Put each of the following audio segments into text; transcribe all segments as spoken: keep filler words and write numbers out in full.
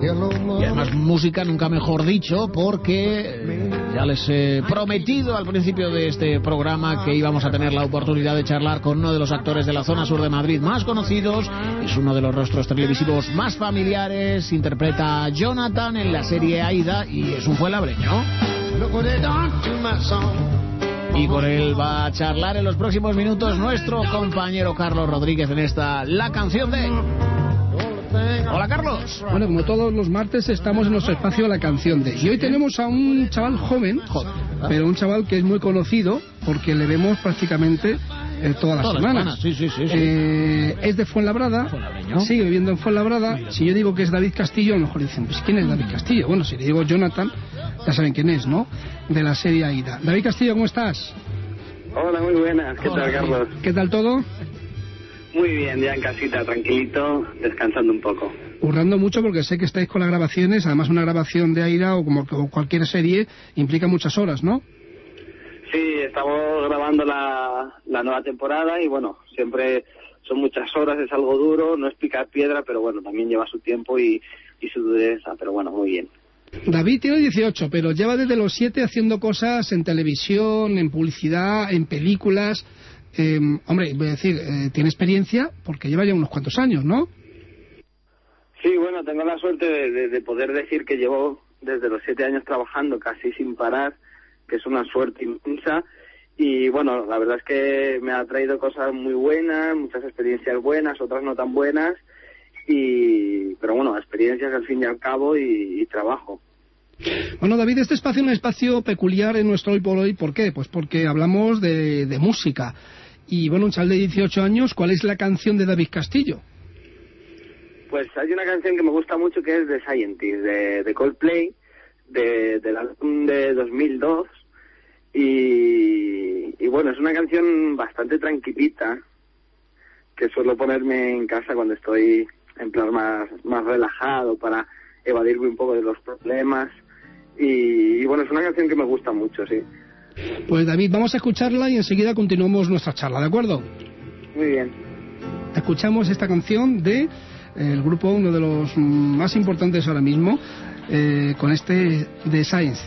Y además música, nunca mejor dicho, porque ya les he prometido al principio de este programa que íbamos a tener la oportunidad de charlar con uno de los actores de la zona sur de Madrid más conocidos. Es uno de los rostros televisivos más familiares, interpreta a Jonathan en la serie Aida y es un fuenlabreño. Y con él va a charlar en los próximos minutos nuestro compañero Carlos Rodríguez en esta La Canción de... Hola, Carlos. Bueno, como todos los martes estamos en nuestro espacio La Canción de... Y hoy tenemos a un chaval joven, joven, pero un chaval que es muy conocido porque le vemos prácticamente eh, todas las Toda semanas. La sí, sí, sí, sí. Eh, es de Fuenlabrada, sigue viviendo en Fuenlabrada. Mira. Si yo digo que es David Castillo, a lo mejor dicen, pues ¿quién es David Castillo? Bueno, si le digo Jonathan, ya saben quién es, ¿no? De la serie Aida. David Castillo, ¿cómo estás? Hola, muy buenas. ¿Qué Hola, tal, Carlos? ¿Qué tal todo? Muy bien, ya en casita, tranquilito, descansando un poco. Currando mucho porque sé que estáis con las grabaciones, además una grabación de Aida o como o cualquier serie implica muchas horas, ¿no? Sí, estamos grabando la, la nueva temporada y bueno, siempre son muchas horas, es algo duro, no es picar piedra, pero bueno, también lleva su tiempo y, y su dureza, pero bueno, muy bien. David tiene dieciocho, pero lleva desde los siete haciendo cosas en televisión, en publicidad, en películas. Eh, hombre, voy a decir, eh, tiene experiencia porque lleva ya unos cuantos años, ¿no? Sí, bueno, tengo la suerte de, de, de poder decir que llevo desde los siete años trabajando casi sin parar, que es una suerte inmensa. Y bueno, la verdad es que me ha traído cosas muy buenas, muchas experiencias buenas, otras no tan buenas. Y pero bueno, experiencias al fin y al cabo y, y trabajo. Bueno, David, este espacio es un espacio peculiar en nuestro Hoy por Hoy. ¿Por qué? Pues porque hablamos de, de música. Y bueno, un chaval de dieciocho años, ¿cuál es la canción de David Castillo? Pues hay una canción que me gusta mucho que es The Scientist, de, de Coldplay, de, del álbum de dos mil dos. Y, y bueno, es una canción bastante tranquilita, que suelo ponerme en casa cuando estoy en plan más, más relajado para evadirme un poco de los problemas. Y, y bueno, es una canción que me gusta mucho, sí. Pues David, vamos a escucharla y enseguida continuamos nuestra charla, ¿de acuerdo? Muy bien. Escuchamos esta canción de eh, el grupo, uno de los más importantes ahora mismo, eh, con este The Science.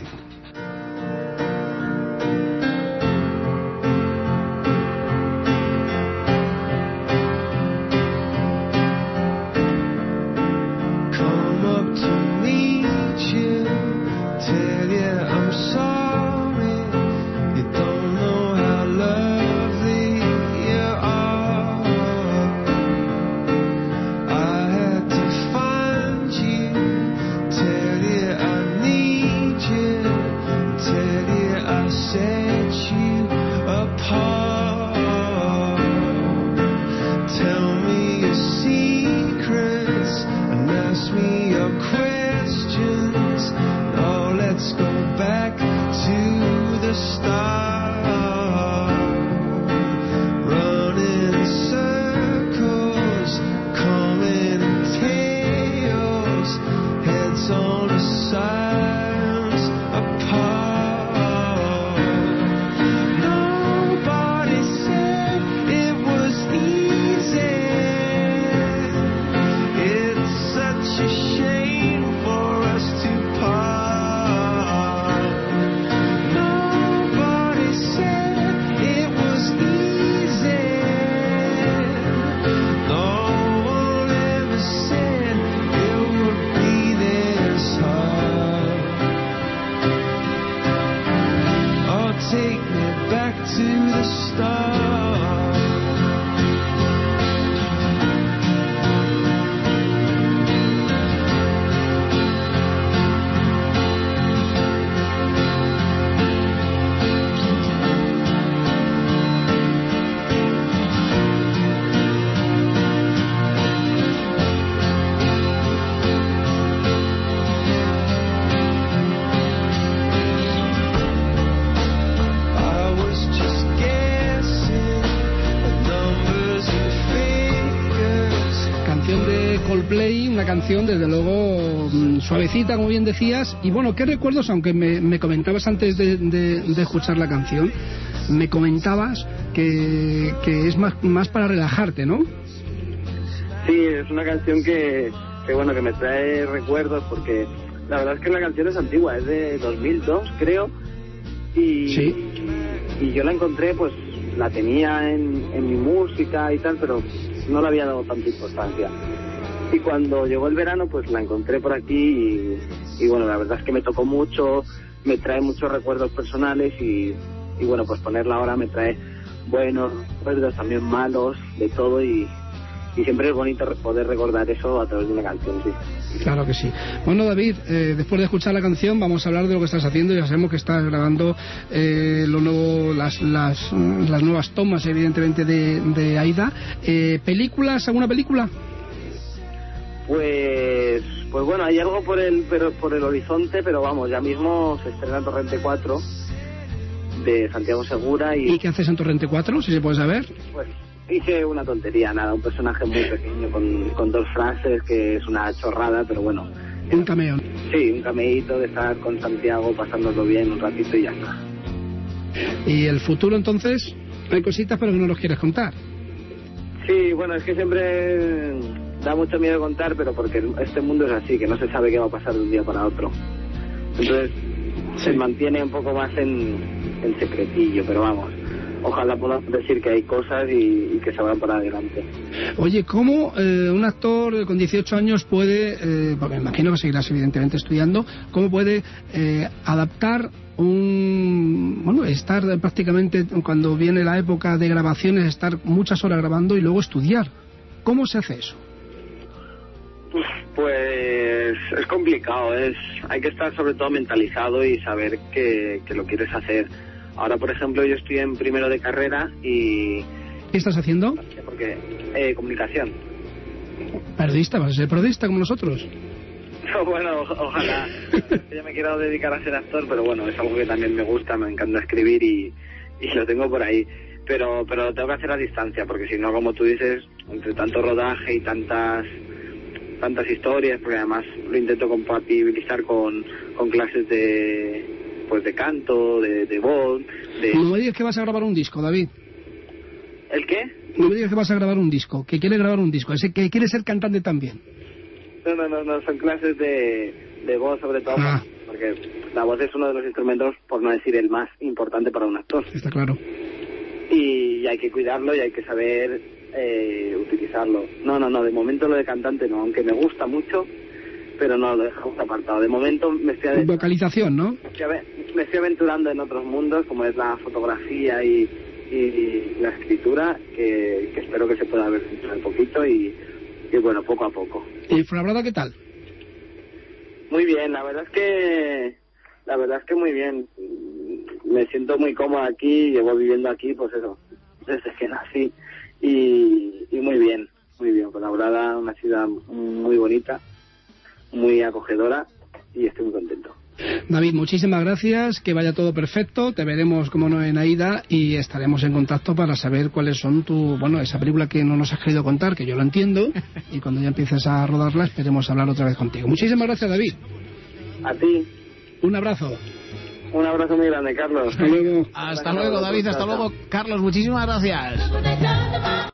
Coldplay, una canción desde luego suavecita, como bien decías. Y bueno, ¿qué recuerdos? Aunque me, me comentabas antes de, de, de escuchar la canción, me comentabas que, que es más, más para relajarte, ¿no? Sí, es una canción que que bueno, que me trae recuerdos, porque la verdad es que la canción es antigua, es de dos mil dos creo, y, sí. y yo la encontré, pues la tenía en, en mi música y tal, pero no le había dado tanta importancia. Y cuando llegó el verano, pues la encontré por aquí y, y bueno, la verdad es que me tocó mucho, me trae muchos recuerdos personales y, y bueno, pues ponerla ahora me trae buenos recuerdos, también malos, de todo, y, y siempre es bonito poder recordar eso a través de una canción, sí. Claro que sí. Bueno, David, eh, después de escuchar la canción vamos a hablar de lo que estás haciendo. Ya sabemos que estás grabando eh, lo nuevo, las, las, las nuevas tomas, evidentemente, de, de Aida. Eh, ¿Películas? ¿Alguna película? Pues pues bueno, hay algo por el pero por el horizonte, pero vamos, ya mismo se estrena Torrente cuatro de Santiago Segura. ¿Y, ¿Y qué haces en Torrente cuatro, si se puede saber? Pues hice una tontería, nada, un personaje muy pequeño con, con dos frases, que es una chorrada, pero bueno. Un cameo. Sí, un cameíto de estar con Santiago, pasándolo bien un ratito y ya está. ¿Y el futuro entonces? Hay cositas pero que no nos quieres contar. Sí, bueno, es que siempre da mucho miedo contar, pero porque este mundo es así, que no se sabe qué va a pasar de un día para otro. Entonces sí, se mantiene un poco más en, en secretillo, pero vamos, ojalá podamos decir que hay cosas y, y que se van para adelante. Oye, ¿cómo eh, un actor con dieciocho años puede, eh, porque me imagino que seguirás evidentemente estudiando, cómo puede eh, adaptar un, bueno, estar prácticamente cuando viene la época de grabaciones, estar muchas horas grabando y luego estudiar? ¿Cómo se hace eso? Pues es complicado, es hay que estar sobre todo mentalizado y saber que, que lo quieres hacer. Ahora, por ejemplo, yo estoy en primero de carrera y... ¿Qué estás haciendo? Porque eh, comunicación. ¿Periodista? ¿Vas a ser periodista como nosotros? No, bueno, o, ojalá. Yo me quiero dedicar a ser actor, pero bueno, es algo que también me gusta, me encanta escribir y, y lo tengo por ahí. Pero, pero lo tengo que hacer a distancia, porque si no, como tú dices, entre tanto rodaje y tantas tantas historias, porque además lo intento compatibilizar con, con clases de pues de canto, de, de voz, de... No me digas que vas a grabar un disco, David. ¿El qué? No me digas que vas a grabar un disco, que quieres grabar un disco, ese que quiere ser cantante también. No, no, no, no, son clases de, de voz sobre todo, ah. porque la voz es uno de los instrumentos, por no decir el más importante para un actor. Está claro. Y hay que cuidarlo y hay que saber eh, utilizarlo. No, no, no, de momento lo de cantante no, aunque me gusta mucho, pero no lo dejo apartado. De momento me estoy... Vocalización, ¿no? Me estoy aventurando en otros mundos, como es la fotografía y, y, y la escritura, que, que espero que se pueda ver un poquito y, y bueno, poco a poco. ¿Y Fuenlabrada qué tal? Muy bien, la verdad es que la verdad es que muy bien. Me siento muy cómodo aquí, llevo viviendo aquí, pues eso, desde que nací y, y muy bien, muy bien. Fuenlabrada, una ciudad muy bonita, muy acogedora y estoy muy contento. David, muchísimas gracias, que vaya todo perfecto, te veremos como no en Aida y estaremos en contacto para saber cuáles son tu, bueno, esa película que no nos has querido contar, que yo lo entiendo, y cuando ya empieces a rodarla esperemos hablar otra vez contigo. Muchísimas gracias, David. A ti. Un abrazo. Un abrazo muy grande, Carlos. Hasta luego. Hasta luego, David, hasta luego, Carlos, muchísimas gracias.